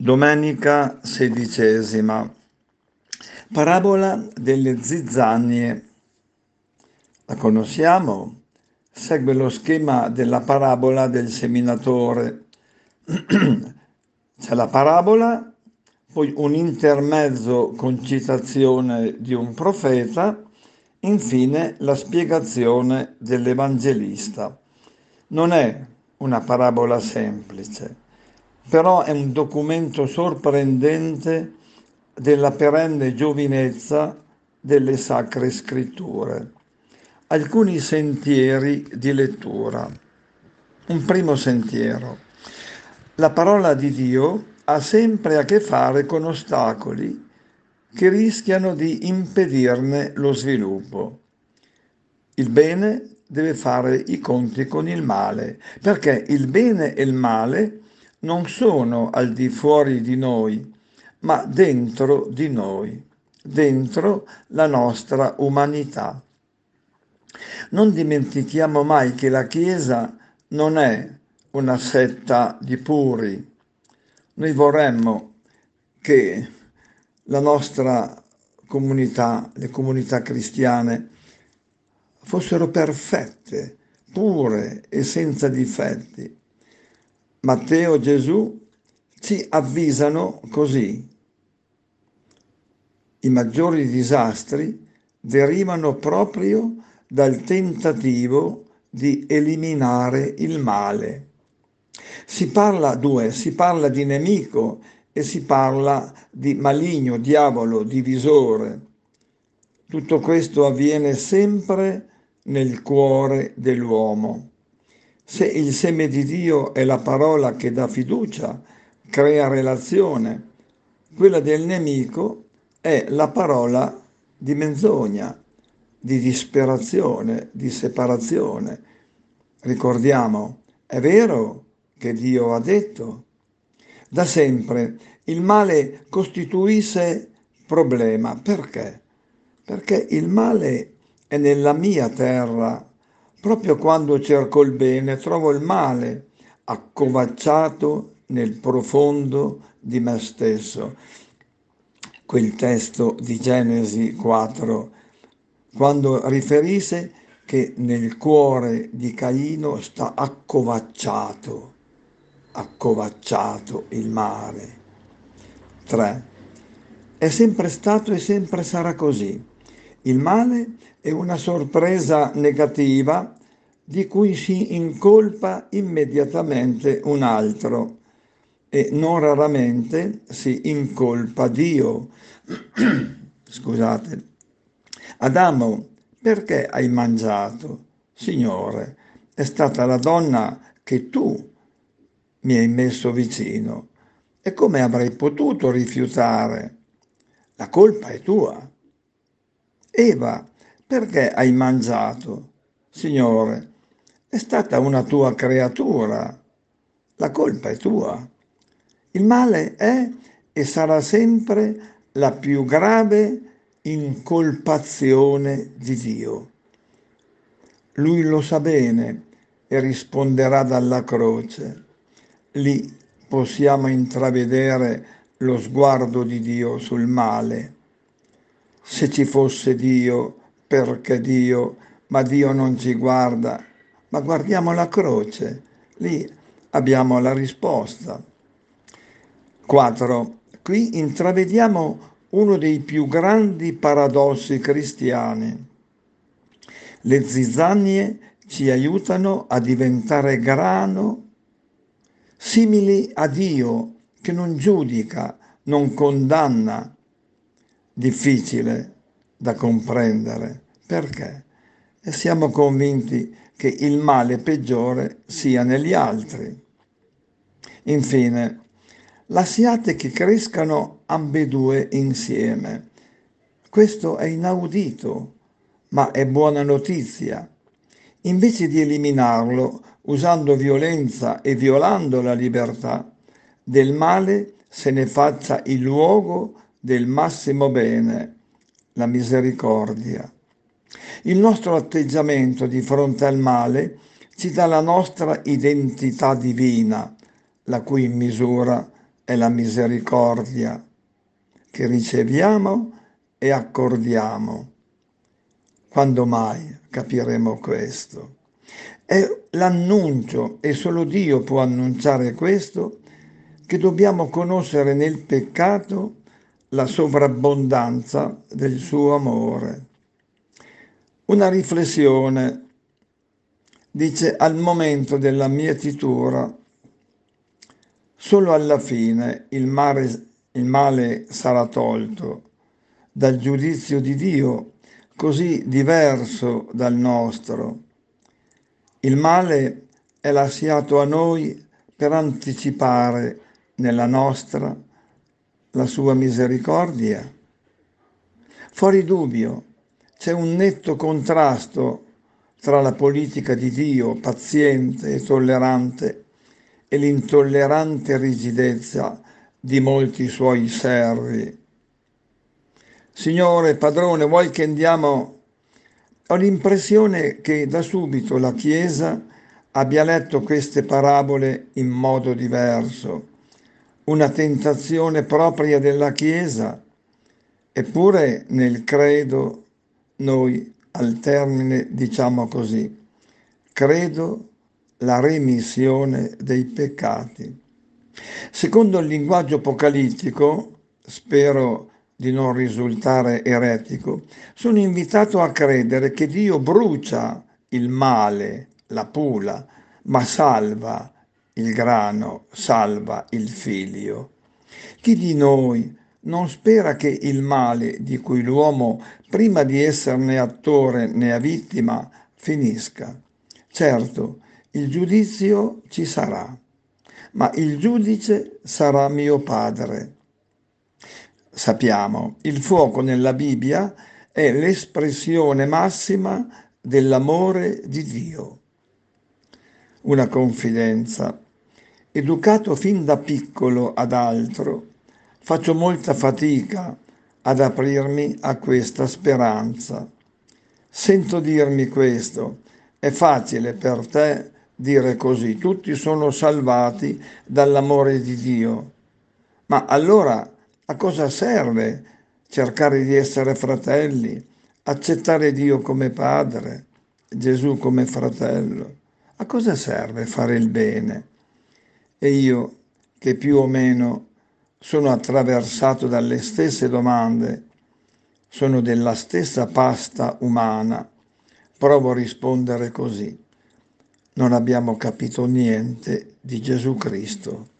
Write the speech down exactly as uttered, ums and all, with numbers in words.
Domenica sedicesima. Parabola delle zizzanie. La conosciamo? Segue lo schema della parabola del seminatore. C'è la parabola, poi un intermezzo con citazione di un profeta, infine la spiegazione dell'Evangelista. Non è una parabola semplice, però è un documento sorprendente della perenne giovinezza delle Sacre Scritture. Alcuni sentieri di lettura. Un primo sentiero. La parola di Dio ha sempre a che fare con ostacoli che rischiano di impedirne lo sviluppo. Il bene deve fare i conti con il male, perché il bene e il male non sono al di fuori di noi, ma dentro di noi, dentro la nostra umanità. Non dimentichiamo mai che la Chiesa non è una setta di puri. Noi vorremmo che la nostra comunità, le comunità cristiane, fossero perfette, pure e senza difetti. Matteo e Gesù ci avvisano così. I maggiori disastri derivano proprio dal tentativo di eliminare il male. Si parla, due, si parla di nemico e si parla di maligno, diavolo, divisore. Tutto questo avviene sempre nel cuore dell'uomo. Se il seme di Dio è la parola che dà fiducia, crea relazione, quella del nemico è la parola di menzogna, di disperazione, di separazione. Ricordiamo, è vero che Dio ha detto. Da sempre il male costituisce problema. Perché? Perché il male è nella mia terra. Proprio quando cerco il bene trovo il male accovacciato nel profondo di me stesso. Quel testo di Genesi quattro, quando riferisce che nel cuore di Caino sta accovacciato, accovacciato il male. tre. È sempre stato e sempre sarà così. Il male è una sorpresa negativa di cui si incolpa immediatamente un altro e non raramente si incolpa Dio. Scusate. Adamo, perché hai mangiato? Signore, è stata la donna che tu mi hai messo vicino. E come avrei potuto rifiutare? La colpa è tua. Eva, perché hai mangiato? Signore, è stata una tua creatura. La colpa è tua. Il male è e sarà sempre la più grave incolpazione di Dio. Lui lo sa bene e risponderà dalla croce. Lì possiamo intravedere lo sguardo di Dio sul male. Se ci fosse Dio, perché Dio? Ma Dio non ci guarda. Ma guardiamo la croce, lì abbiamo la risposta. quattro. Qui intravediamo uno dei più grandi paradossi cristiani. Le zizzanie ci aiutano a diventare grano, simili a Dio che non giudica, non condanna. Difficile da comprendere. Perché? E siamo convinti che il male peggiore sia negli altri. Infine, lasciate che crescano ambedue insieme. Questo è inaudito, ma è buona notizia. Invece di eliminarlo usando violenza e violando la libertà, del male se ne faccia il luogo del massimo bene, la misericordia. Il nostro atteggiamento di fronte al male ci dà la nostra identità divina, la cui misura è la misericordia che riceviamo e accordiamo. Quando mai capiremo questo? È l'annuncio, e solo Dio può annunciare questo, che dobbiamo conoscere nel peccato la sovrabbondanza del suo amore. Una riflessione dice: al momento della mietitura, solo alla fine il male, il male sarà tolto dal giudizio di Dio, così diverso dal nostro. Il male è lasciato a noi per anticipare nella nostra la sua misericordia. Fuori dubbio, c'è un netto contrasto tra la politica di Dio, paziente e tollerante, e l'intollerante rigidezza di molti suoi servi. Signore, padrone, vuoi che andiamo? Ho l'impressione che da subito la Chiesa abbia letto queste parabole in modo diverso, una tentazione propria della Chiesa. Eppure nel credo noi al termine diciamo così: credo la remissione dei peccati. Secondo il linguaggio apocalittico, spero di non risultare eretico, sono invitato a credere che Dio brucia il male, la pula, ma salva il grano, salva il figlio. Chi di noi non spera che il male di cui l'uomo, prima di esserne attore, ne è vittima, finisca? Certo, il giudizio ci sarà, ma il giudice sarà mio Padre. Sappiamo, il fuoco nella Bibbia è l'espressione massima dell'amore di Dio. Una confidenza. Educato fin da piccolo ad altro, faccio molta fatica ad aprirmi a questa speranza. Sento dirmi questo: è facile per te dire così, tutti sono salvati dall'amore di Dio. Ma allora a cosa serve cercare di essere fratelli, accettare Dio come Padre, Gesù come fratello? A cosa serve fare il bene? E io, che più o meno sono attraversato dalle stesse domande, sono della stessa pasta umana, provo a rispondere così: non abbiamo capito niente di Gesù Cristo.